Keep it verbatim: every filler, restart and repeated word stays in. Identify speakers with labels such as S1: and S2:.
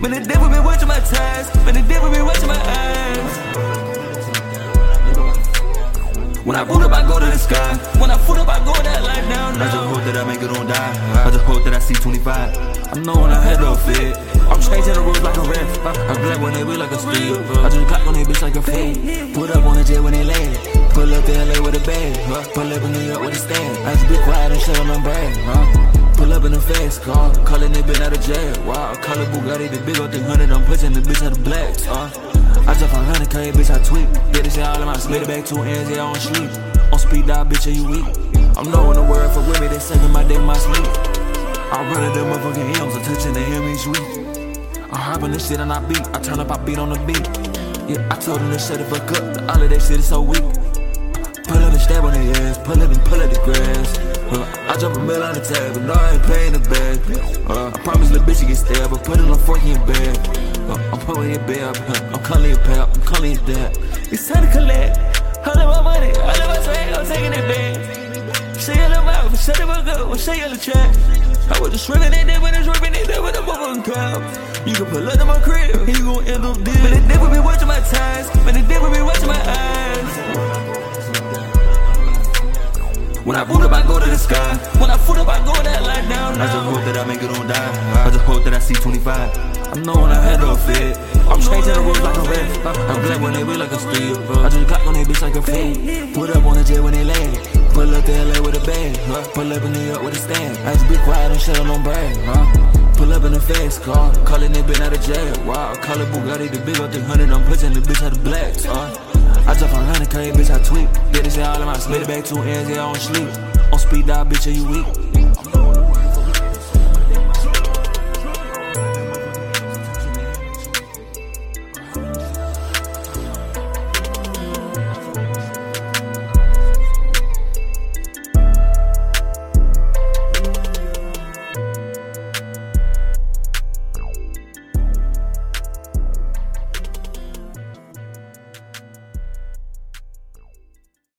S1: Man, the devil been watching my ties. Man, the devil been watching my eyes. When I boot up, I go to the sky. When I foot up, I go that light down. I just hope that I make it on die. I just hope that I see twenty-five. I know when I head up fit. I'm changing the rules like a ref. I'm black when they wheel like a steel. I just clock on they bitch like a fade. Put up on the jet when they land. Pull up to L A with a bag. Pull up in New York with a stand. I just be quiet and shut on my brag. Pull up in a fast car, calling they been out of jail. Wow, call it Bugatti, the big old three hundred. I'm pushing the bitch out of blacks. Uh. I jump on one hundred K, bitch, I tweak. Did this shit all in my split it back two ends, yeah, on sleep. On speed dial, bitch, are you weak? I'm knowing the word for women, they sucking my dick in my sleep. I'm running them motherfucking M's, I'm touching the M each week. I hop on this shit and I beat, I turn up, I beat on the beat. Yeah, I told them to shut the fuck up, all of that shit is so weak. Pull up and stab on their ass, pull up and pull up the grass. Uh, I jump a mill on the tab, but no, I ain't paying the bag. Uh, I promise little bitch you get stabbed, but put it on fork in your bag. Uh, I'm pulling your bag, uh, I'm calling your pal, I'm calling your dad. It's time to collect, all of my money, all of my swag, I'm taking it back. Say your little mouth, shut the fuck up, say your little track. I was just ripping it there, but it's ripping it there with a motherfucking crowd. You can pull up to my crib, and you gon' end up dead. Man, the devil be watching my ties, man, the devil be watching my eyes. When I boot up, I go to the sky. When I foot up, I go that light down. I just hope that I make it on die. I just hope that I see twenty-five. I know when I head up fit. I'm changing the rules like a ref. I'm black when they wheel like a steel. I just clock on they bitch like a fade. Put up on the jet when they land. Pull up to L A with a bag. Pull up in New York with a stand. I just be quiet and shut on brag. Pull up in a fast car, calling they been out of jail. Wow, call it Bugatti, the big old three hundred. I'm pushing the bitch out of blacks. I jump on one hundred K, bitch, I tweak. Did this shit all in my split it back two ends, yeah, on sleep. On speed dial, bitch, are you weak?